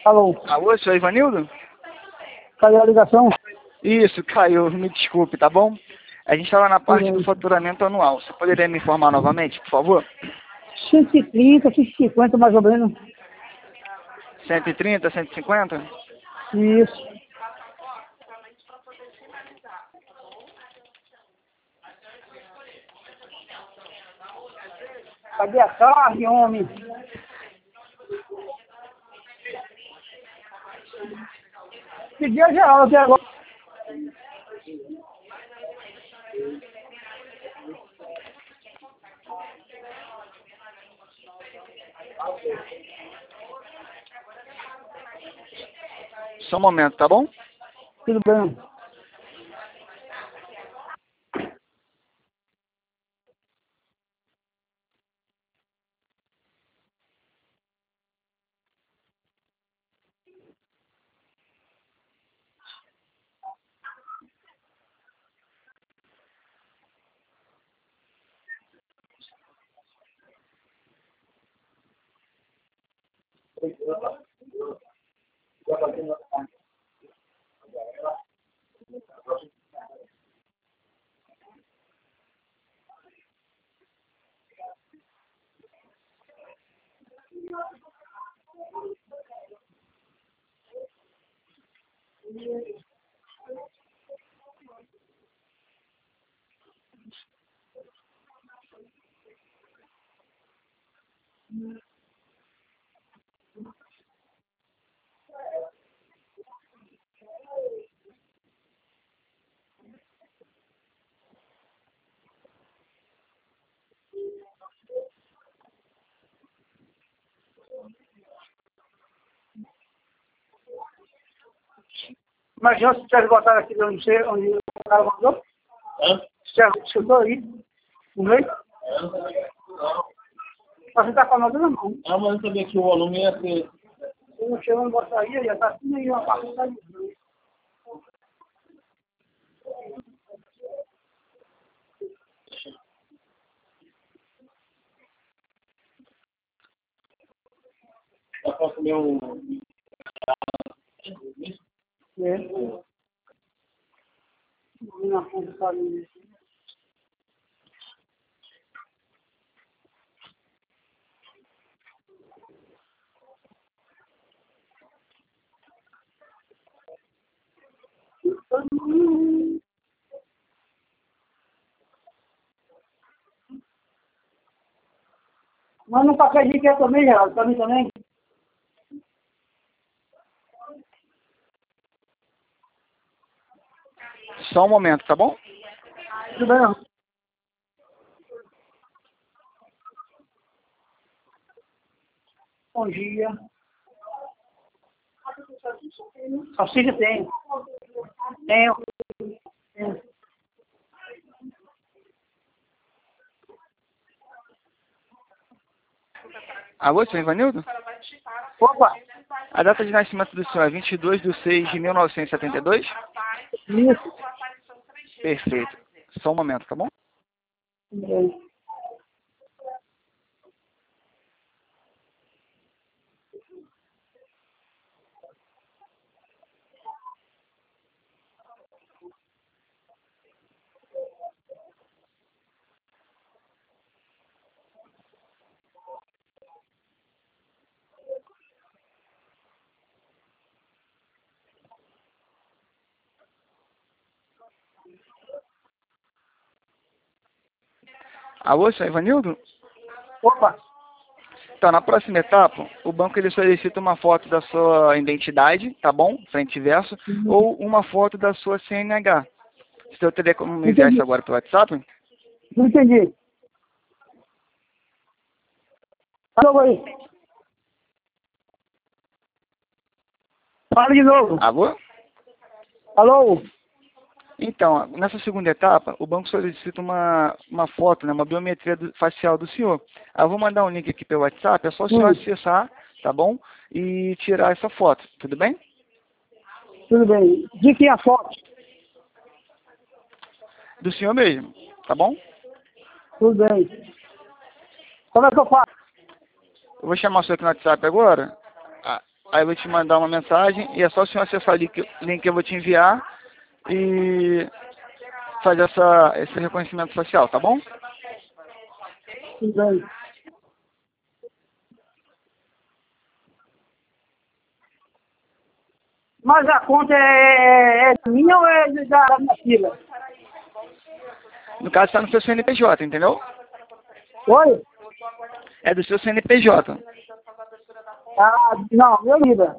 Alô? Alô, senhor Ivanildo? Caiu a ligação? Isso, caiu, me desculpe, tá bom? A gente estava na parte do faturamento anual. Você poderia me informar novamente, por favor? 130, 150 mais ou menos. 130, 150? Isso. Cadê a carne, homem? Pedi a geral até agora. Só um momento, tá bom? Tudo bem. Mas já se tivesse botado aqui, eu não sei onde o cara mandou. Você estou aí? No meio? Mas você está com a nota na mão. Ah, mas eu sabia que o volume ia ser... Eu não chegando a botar aí, já está assim aí, uma parte da Eu posso ver o... É. Na ponta da linha. Mas não passei de que é também, Geraldo, para mim também. Só um momento, tá bom? Tudo bem, não? Bom dia. Salsicha tem. Tenho. Tenho. Alô, senhor Ivanildo? Opa! A data de nascimento do senhor é 22/6/1972? Isso. Perfeito. Só um momento, tá bom? Tudo bem. Alô, senhor Ivanildo? Opa! Então, na próxima etapa, o banco ele solicita uma foto da sua identidade, tá bom? Frente e verso, ou uma foto da sua CNH. Se eu teria como me enviar isso agora pelo WhatsApp? Não entendi. Alô, aí. Fala de novo. Alô? Alô? Então, nessa segunda etapa, o banco solicita uma foto, né, uma biometria facial do senhor. Eu vou mandar um link aqui pelo WhatsApp, é só o senhor acessar, tá bom? E tirar essa foto, tudo bem? Tudo bem. De quem é a foto? Do senhor mesmo, tá bom? Tudo bem. Como é que eu faço? Eu vou chamar o senhor aqui no WhatsApp agora. aí eu vou te mandar uma mensagem e é só o senhor acessar o link que eu vou te enviar e fazer esse reconhecimento facial, tá bom? Tudo bem. Mas a conta é minha ou é da minha filha? No caso, está no seu CNPJ, entendeu? Oi? É do seu CNPJ. Ah, não, meu vida.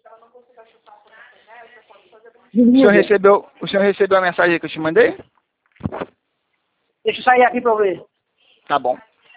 O senhor recebeu a mensagem que eu te mandei? Deixa eu sair aqui pra eu ver. Tá bom.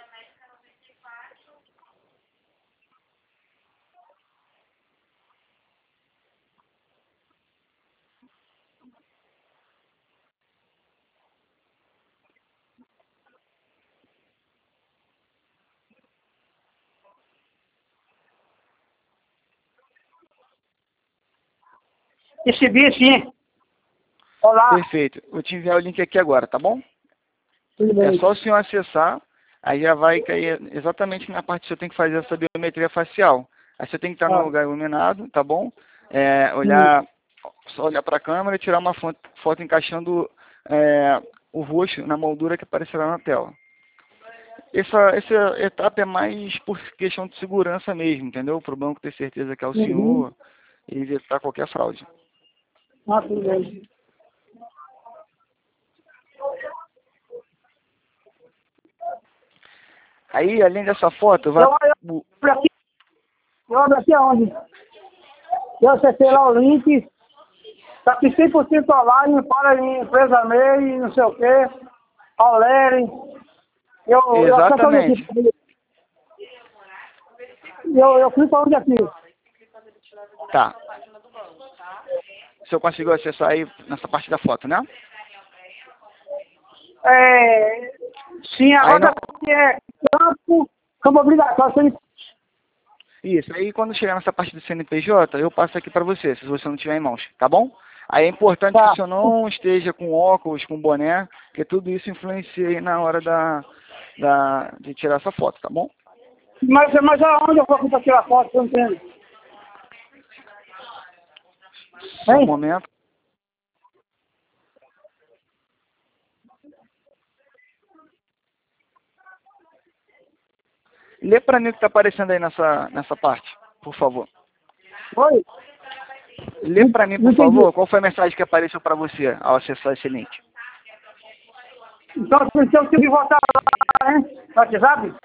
Recebi sim. Olá. Perfeito. Vou te enviar o link aqui agora, tá bom? Tudo É bem. só o senhor acessar, aí já vai cair exatamente na parte que você tem que fazer essa biometria facial. Aí você tem que estar num lugar iluminado, tá bom? Só olhar para a câmera e tirar uma foto encaixando o rosto na moldura que aparecerá na tela. Essa etapa é mais por questão de segurança mesmo, entendeu? Para o banco ter certeza que é o senhor e evitar qualquer fraude. Ah, tudo bem. Aí, além dessa foto, vai... Eu abro aqui aonde? Eu acessei lá o link. Tá aqui 100% online, para em empresa MEI, não sei o quê. Auleri. Exatamente. Eu clico onde aqui? Tá. O senhor conseguiu acessar aí nessa parte da foto, né? Sim, agora Aí é campo obrigatório. Isso, aí quando chegar nessa parte do CNPJ, eu passo aqui para você, se você não tiver em mãos, tá bom? Aí é importante que o senhor não esteja com óculos, com boné, porque tudo isso influencia aí na hora de tirar essa foto, tá bom? Mas aonde eu vou para tirar foto, eu não entendo. Só um momento. Lê para mim o que está aparecendo aí nessa parte, por favor. Oi? Lê para mim, por favor, qual foi a mensagem que apareceu para você ao acessar esse link. Então eu tenho que voltar lá, né? No WhatsApp?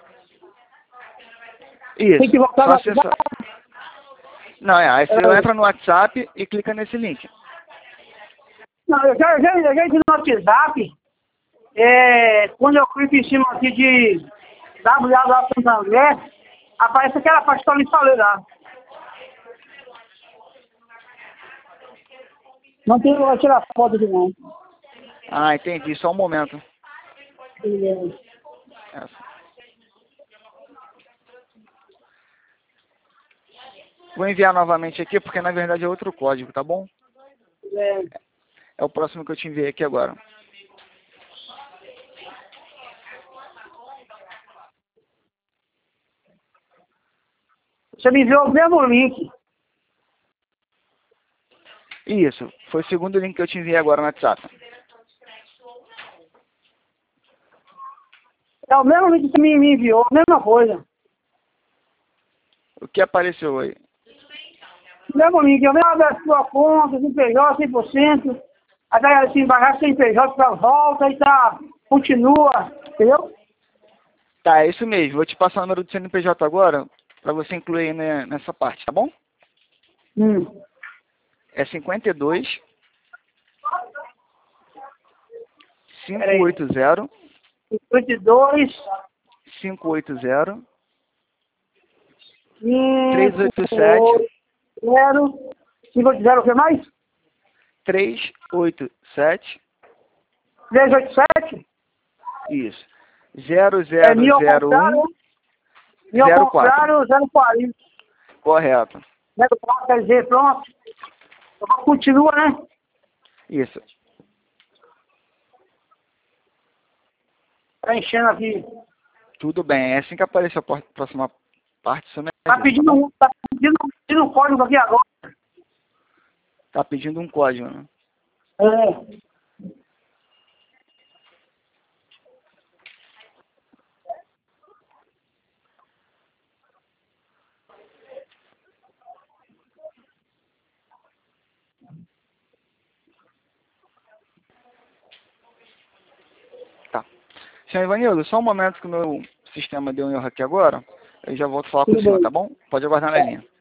Isso. Tem que voltar no WhatsApp. Não, aí você entra no WhatsApp e clica nesse link. Não, eu já entrei no WhatsApp. Quando eu clico em cima aqui de WA Santander, aparece aquela parte que eu lhe falei lá. Não tem lugar de tirar foto aqui não. Ah, entendi. Só um momento. Vou enviar novamente aqui, porque na verdade é outro código, tá bom? É o próximo que eu te enviei aqui agora. Você me enviou o mesmo link. Isso. Foi o segundo link que eu te enviei agora no WhatsApp. É o mesmo link que você me enviou, a mesma coisa. O que apareceu aí? O mesmo link, eu mesmo abro a sua conta, CNPJ 100%. Aí daí assim, embaixo CNPJ pra volta e tá, continua, entendeu? Tá, é isso mesmo. Vou te passar o número do CNPJ agora, para você incluir aí nessa parte, tá bom? É 52 580 52 580 387 0 580 o que mais? 387 387? Isso. 0001 04. 040. Correto. 04 quer dizer, pronto. Continua, né? Isso. Tá enchendo aqui. Tudo bem. É assim que aparecer a próxima parte, você me Tá avisa, tá bom? pedindo pedindo um código aqui agora. Tá pedindo um código, né? É. Tá. Senhor Ivanildo, só um momento que o meu sistema deu um erro aqui agora. Eu já volto a falar com o Tudo senhor, bem. tá bom? Pode aguardar na linha.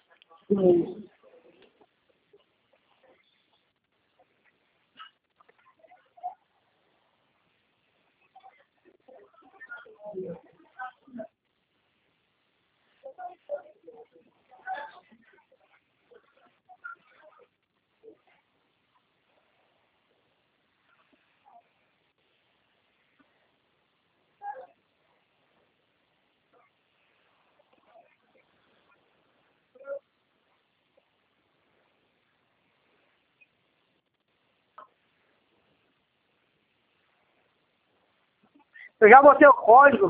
Eu já botei o código.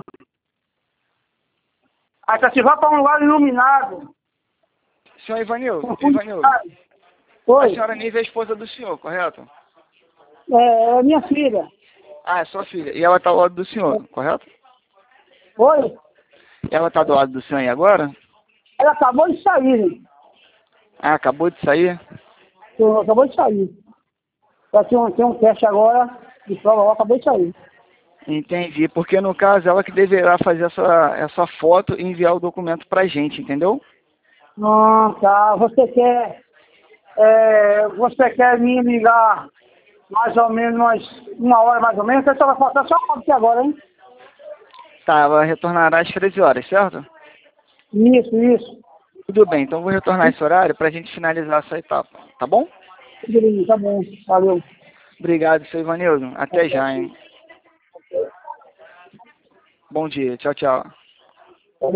Aí tá, se vai para um lugar iluminado. Senhor Ivanildo, Com fundo Ivanildo, claro. a Oi. senhora Nive é a esposa do senhor, correto? É minha filha. Ah, é sua filha. E ela tá ao lado do senhor, correto? Oi. Ela tá do lado do senhor aí agora? Ela acabou de sair. Ah, acabou de sair? Acabou de sair. Só tem um teste agora de prova, ela acabou de sair. Entendi, porque no caso ela que deverá fazer essa foto e enviar o documento pra gente, entendeu? Ah, tá. Você quer me ligar mais ou menos uma hora mais ou menos? Então vai faltar só uma aqui agora, hein? Tá, ela retornará às 13 horas, certo? Isso. Tudo bem, então vou retornar esse horário pra gente finalizar essa etapa, tá bom? Tudo bem, tá bom. Valeu. Obrigado, seu Ivanildo. Até já, hein? Bom dia, tchau, tchau.